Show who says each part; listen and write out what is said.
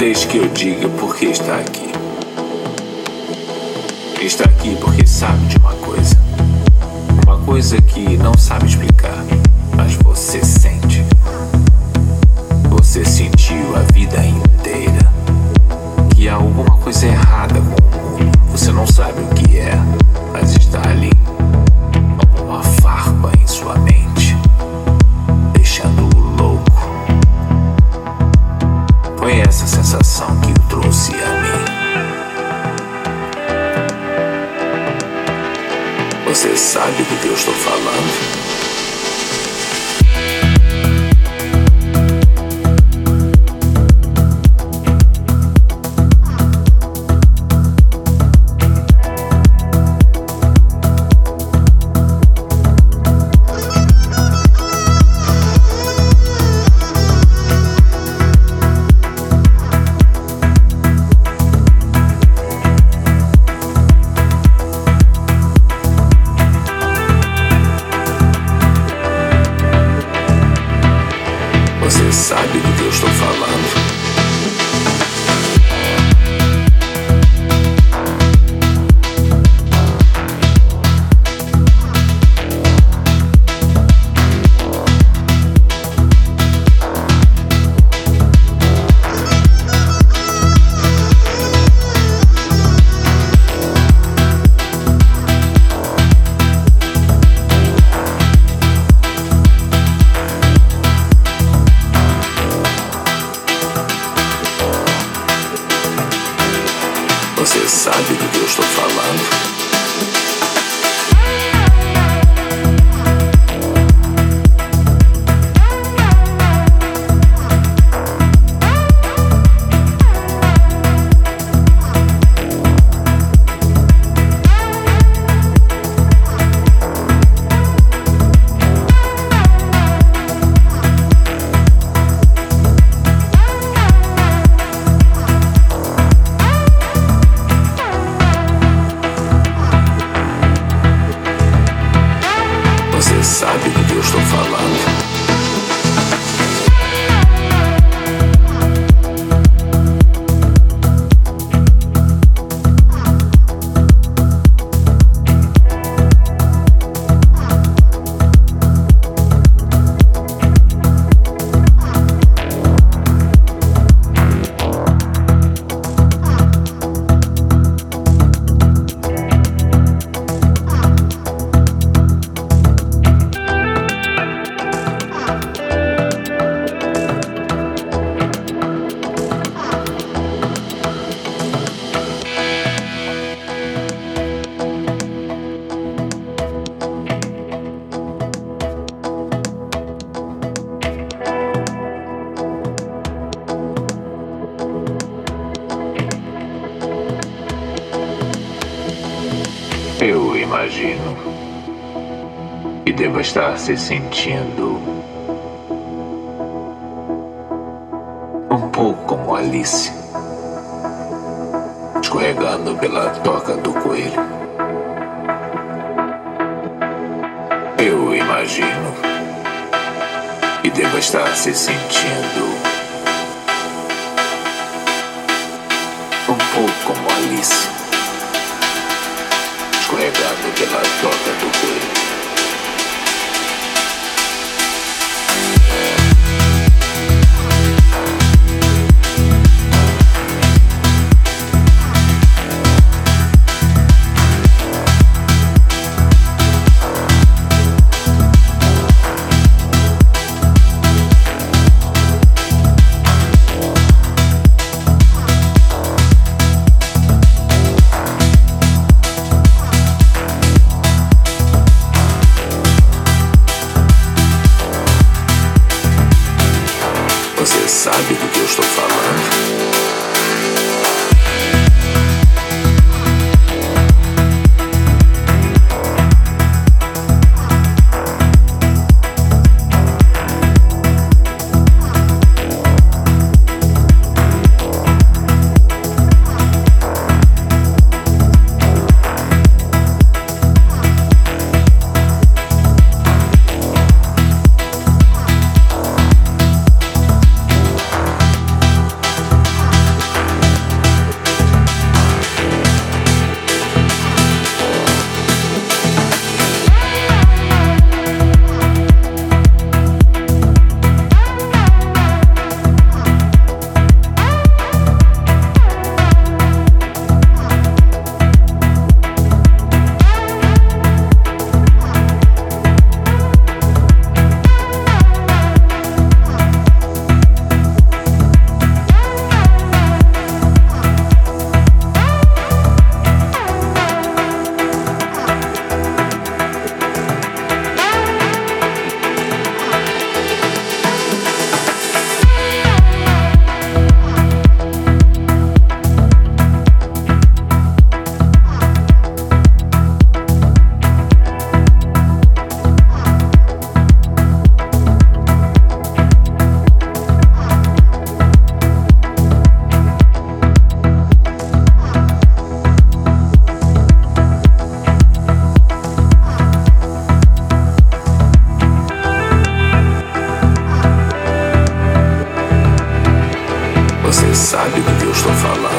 Speaker 1: Deixe que eu diga por que está aqui. Está aqui porque sabe de uma coisa. Uma coisa que não sabe explicar, mas você sente. Você sentiu a vida inteira que há alguma coisa errada com o mundo. Você não sabe o que é, mas está ali, como uma farpa em sua mente, deixando-o louco. Foi essa sensação que o trouxe a mim. Você sabe do que eu estou falando? Você sabe do que eu estou falando? Você sabe do que eu estou falando? Você sabe do que eu estou falando? Eu imagino que deva estar se sentindo um pouco como Alice, escorregando pela toca do coelho. Eu imagino que deva estar se sentindo um pouco como Alice, escorregando pela toca do coelho. sabe do que eu estou falando.